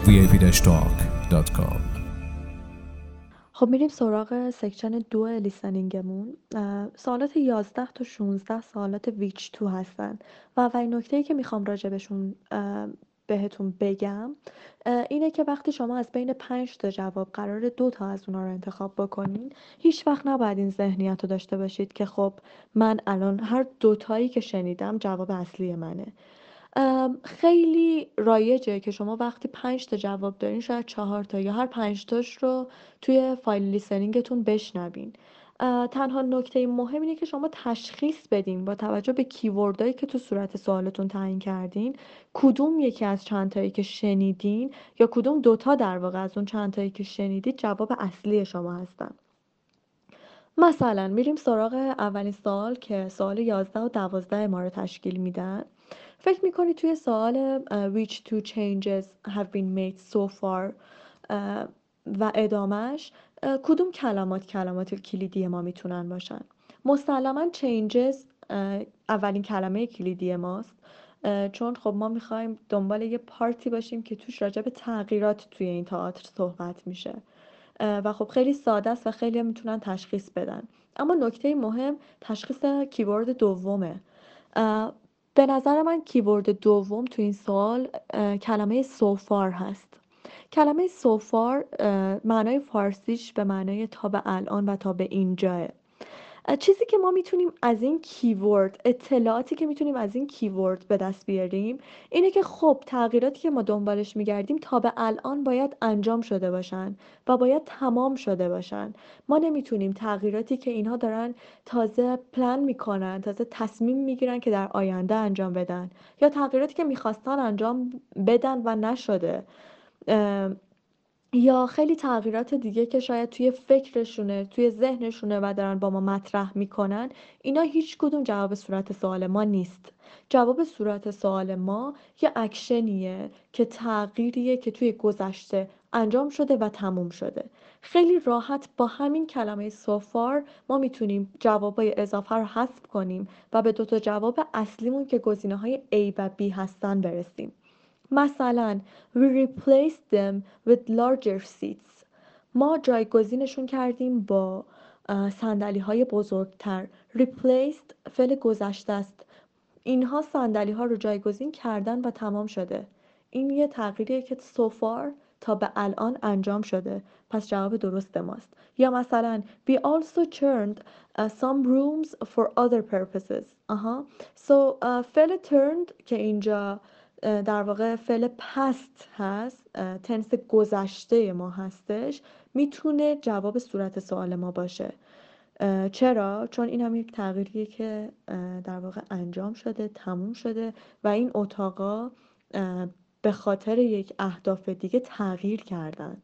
vip-talk.com. خب میریم سراغ سکشن 2 لیسنینگمون. سوالات 11 تا 16 سوالات ویچ تو هستن و اولین نکته‌ای که میخوام راجبشون بهتون بگم اینه که وقتی شما از بین 5 تا جواب قرار 2 تا از اونا رو انتخاب بکنین، هیچ وقت نباید این ذهنیت رو داشته باشید که خب من الان هر 2 تایی که شنیدم جواب اصلی منه. خیلی رایجه که شما وقتی 5 تا جواب دارین شاید 4 تا یا هر 5 تاش رو توی فایل لیسنینگتون بشنوین. تنها نکته مهم اینه که شما تشخیص بدین با توجه به کیوردایی که تو صورت سوالتون تعیین کردین کدوم یکی از چند تایی که شنیدین یا کدوم دوتا در واقع از اون چند تایی که شنیدید جواب اصلی شما هستن. مثلا میریم سراغ اولین سوال که سوال 11 و 12 ما رو تشکیل میدن. فکر میکنی توی سوال which two changes have been made so far و ادامش کدوم کلمات کلیدی ما میتونن باشن؟ مسلما changes اولین کلمه کلیدی ماست، چون خب ما میخوایم دنبال یه پارتی باشیم که توش راجع به تغییرات توی این تئاتر صحبت میشه و خب خیلی ساده است و خیلی هم میتونن تشخیص بدن. اما نکته مهم تشخیص کیورد دومه. به نظر من کیورد دوم تو این سوال کلمه so far هست. کلمه so far معنای فارسیش به معنای تا به الان و تا به اینجاه. چیزی که ما میتونیم از این کیورد، اطلاعاتی که میتونیم از این کیورد به دست بیاریم اینه که خب تغییراتی که ما دنبالش میگردیم تا به الان باید انجام شده باشن و باید تمام شده باشن. ما نمیتونیم تغییراتی که اینها دارن تازه پلن میکنن، تازه تصمیم میگیرن که در آینده انجام بدن، یا تغییراتی که میخواستن انجام بدن و نشده، یا خیلی تغییرات دیگه که شاید توی فکرشونه، توی ذهنشونه و دارن با ما مطرح میکنن، اینا هیچ کدوم جواب صورت سوال ما نیست. جواب صورت سوال ما یه اکشنیه که تغییریه که توی گذشته انجام شده و تموم شده. خیلی راحت با همین کلمه so far ما میتونیم جوابای اضافه رو حذف کنیم و به 2 تا جواب اصلیمون که گزینه‌های A و B هستن برسیم. مثلا we replaced them with larger seats. ما جایگزینشون کردیم با صندلی های بزرگتر. replaced فعل گذشته است. اینها صندلی ها رو جایگزین کردن و تمام شده. این یه تغییریه که so far تا به الان انجام شده، پس جواب درست ماست. یا مثلا we also turned some rooms for other purposes. so فعل turned که اینجا در واقع فعل پست هست، تنس گذشته ما هستش، میتونه جواب صورت سوال ما باشه. چرا؟ چون این هم یک تغییریه که در واقع انجام شده، تموم شده و این اتاقا به خاطر یک اهداف دیگه تغییر کردن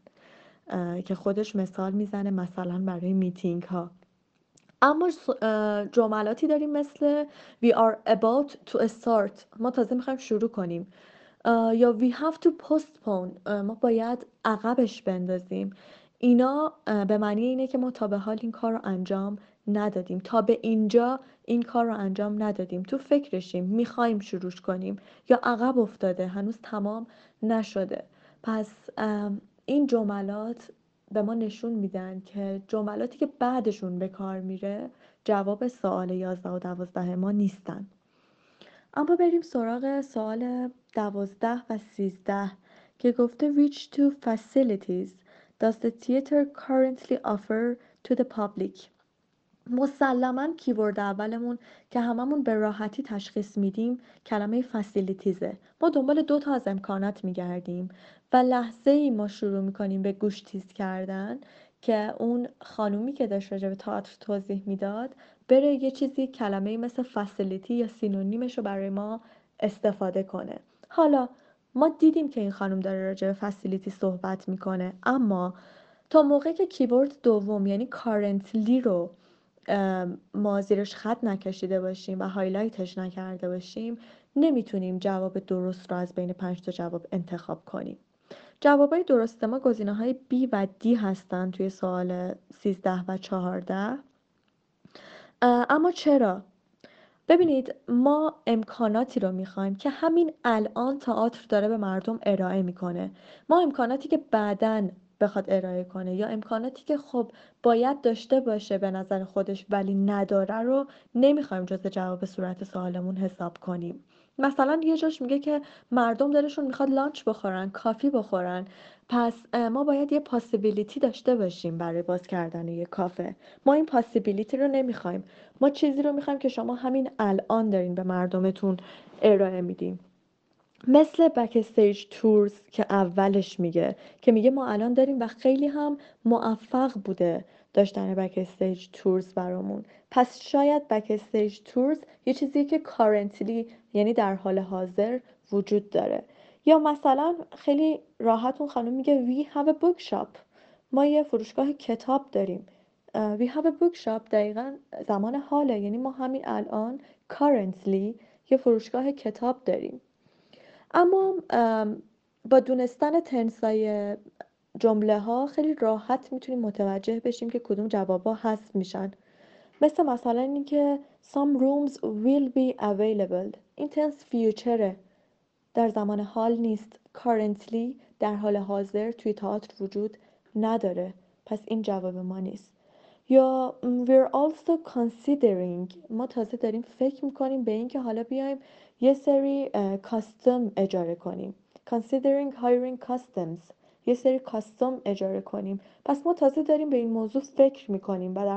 که خودش مثال میزنه مثلا برای میتینگ ها. اما جملاتی داریم مثل we are about to start، ما تازه میخوایم شروع کنیم، یا we have to postpone، ما باید عقبش بندازیم. اینا به معنی اینه که ما تا به حال این کار رو انجام ندادیم، تا به اینجا این کار رو انجام ندادیم، تو فکرشیم میخوایم شروع کنیم، یا عقب افتاده هنوز تمام نشده. پس این جملات به ما نشون میدن که جملاتی که بعدشون به کار میره جواب سوال 11 و 12 ما نیستن. اما بریم سراغ سوال 12 و 13 که گفته which two facilities does the theater currently offer to the public. مسلما کیورد اولمون که هممون به راحتی تشخیص میدیم کلمه فسیلیتیزه. ما دنبال 2 تا از امکانات میگردیم و لحظه ای ما شروع میکنیم به گوش تیز کردن که اون خانومی که داشت راجع به تئاتر توضیح میداد بره یه چیزی کلمه مثل فسیلیتی یا سینونیمش رو برای ما استفاده کنه. حالا ما دیدیم که این خانم داره راجع به فسیلیتی صحبت میکنه، اما تا موقعی که کیورد دوم یعنی کارنتلی رو ما زیرش خط نکشیده باشیم و هایلایتش نکرده باشیم نمیتونیم جواب درست رو از بین 5 تا جواب انتخاب کنیم. جوابای درست ما گزینه‌های B و D هستن توی سوال 13 و 14. اما چرا؟ ببینید ما امکاناتی رو میخوایم که همین الان تئاتر داره به مردم ارائه میکنه. ما امکاناتی که بعداً بخواد ارائه کنه یا امکاناتی که خب باید داشته باشه به نظر خودش ولی نداره رو نمیخوایم جز جواب صورت سوالمون حساب کنیم. مثلا یه جاش میگه که مردم دلشون میخواد لانچ بخورن، کافی بخورن، پس ما باید یه پاسیبیلیتی داشته باشیم برای باز کردن یه کافه. ما این پاسیبیلیتی رو نمیخوایم. ما چیزی رو میخوایم که شما همین الان دارین به مردمتون ارائه میدین. مثل بکستیج تورز که اولش میگه که میگه ما الان داریم و خیلی هم موفق بوده داشتن بکستیج تورز برامون. پس شاید بکستیج تورز یه چیزی که کارنتلی یعنی در حال حاضر وجود داره. یا مثلا خیلی راحت اون خانم میگه we have a bookshop. ما یه فروشگاه کتاب داریم. we have a bookshop دقیقا زمان حاله، یعنی ما همین الان currently یه فروشگاه کتاب داریم. اما با دونستن تنسای جمله ها خیلی راحت میتونیم متوجه بشیم که کدوم جوابا حذف میشن. مثلا این که some rooms will be available. این تنس فیوچره، در زمان حال نیست. currently در حال حاضر توی تئاتر وجود نداره، پس این جواب ما نیست. یا we're also considering، ما تازه داریم فکر میکنیم به این که حالا بیایم یه سری کاستوم اجاره کنیم. considering hiring customs، یه سری کاستوم اجاره کنیم. پس ما تازه داریم به این موضوع فکر میکنیم و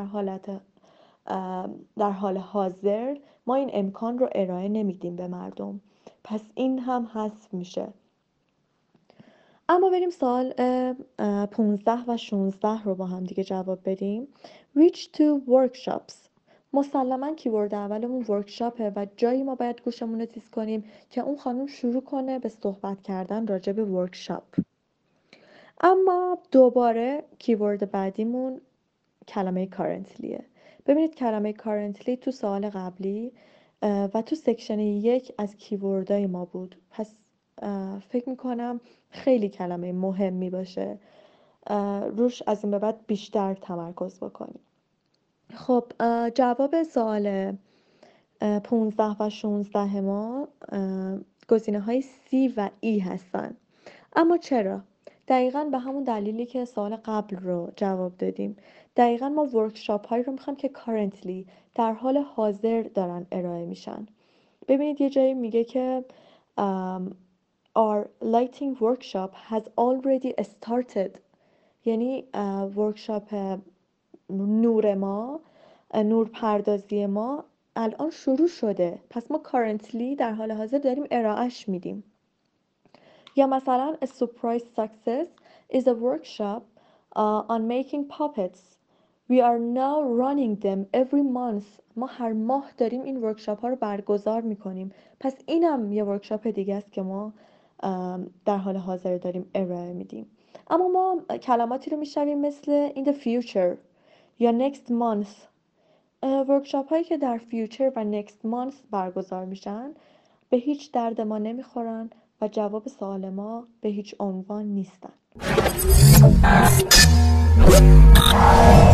در حال حاضر ما این امکان رو ارائه نمیدیم به مردم، پس این هم حذف میشه. اما بریم سوال 15 و 16 رو با هم دیگه جواب بدیم. Which two workshops؟ مسلما کیورد اولمون ورکشاپه و جایی ما باید گوشمون رو تیز کنیم که اون خانم شروع کنه به صحبت کردن راجع به ورکشاپ. اما دوباره کیورد بعدیمون کلمه currentlyه. ببینید کلمه currently تو سوال قبلی و تو سکشن 1 از کیوردهای ما بود، پس فکر میکنم خیلی کلمه مهمی باشه روش از این به بعد بیشتر تمرکز بکنیم. خب جواب سوال 15 و 16 ما گزینه های C و E هستن. اما چرا؟ دقیقاً به همون دلیلی که سوال قبل رو جواب دادیم. دقیقاً ما ورکشاپ هایی رو میخوایم که currently در حال حاضر دارن ارائه میشن. ببینید یه جایی میگه که our lighting workshop has already started، یعنی ورکشاپ نور پردازی ما الان شروع شده، پس ما currently در حال حاضر داریم ارائهش میدیم. یا مثلا a surprise success is a workshop on making puppets. We are now running them every month. ما هر ماه داریم این ورکشاپ ها رو برگزار میکنیم، پس اینم یه ورکشاپ دیگه است که ما در حال حاضر داریم ارائه میدیم. اما ما کلماتی رو میشنویم مثل in the future یا next month. ورکشاپ هایی که در future و next month برگزار میشن به هیچ درد ما نمیخورن و جواب سوال ما به هیچ عنوان نیستن.